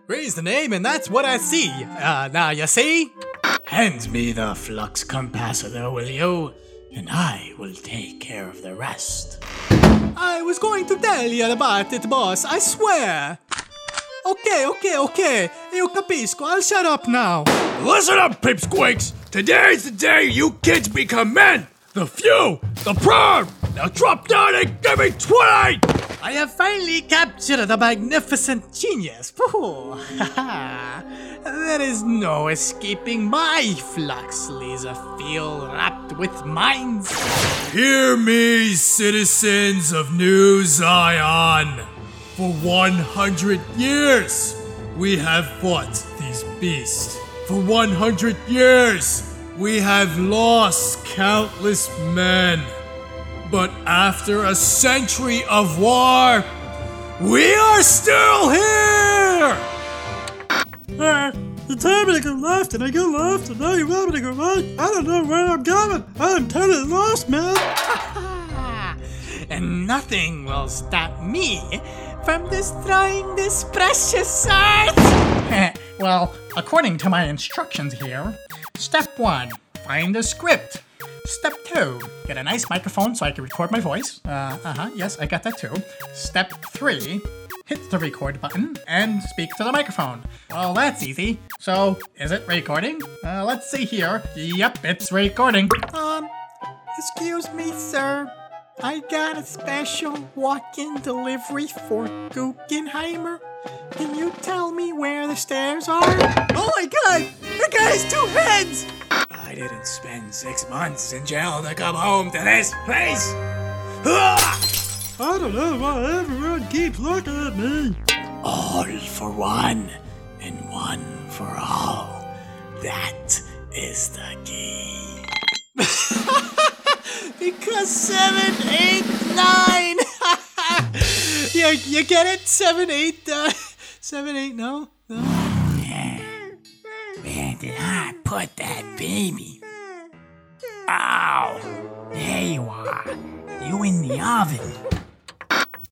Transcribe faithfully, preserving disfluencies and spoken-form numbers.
Raise the name and that's what I see. Uh, now you see? Hand me the flux capacitor, will you? And I will take care of the rest. I was going to tell you about it, boss, I swear. Okay, okay, okay. Io capisco, I'll shut up now. Listen up, pipsqueaks! Today's the day you kids become men! The few, the proud! Now drop down and give me twenty! I have finally captured the magnificent genius. Ooh, there is no escaping my flux laser field wrapped with minds. Hear me, citizens of New Zion. For one hundred years, we have fought these beasts. For one hundred years, we have lost countless men. But after a century of war, we are still here! Uh, you told me to go left and I go left and now you want me to go right. I don't know where I'm going. I'm totally lost, man. And nothing will stop me from destroying this precious art. Well, according to my instructions here, step one, find a script. Step two, get a nice microphone so I can record my voice. Uh, uh-huh, yes, I got that too. Step three, hit the record button and speak to the microphone. Well, that's easy. So, is it recording? Uh, let's see here. Yep, it's recording. Um, excuse me, sir. I got a special walk-in delivery for Guggenheimer. Can you tell me where the stairs are? Oh my god! The guy has two heads! I didn't spend six months in jail to come home to this place! Ah! I don't know why everyone keeps looking at me. All for one, and one for all. That is the key. Because seven, eight, nine! you, you get it? Seven, eight, uh, seven, eight, no? No? Where did I put that baby? Ow! There you are. You in the oven.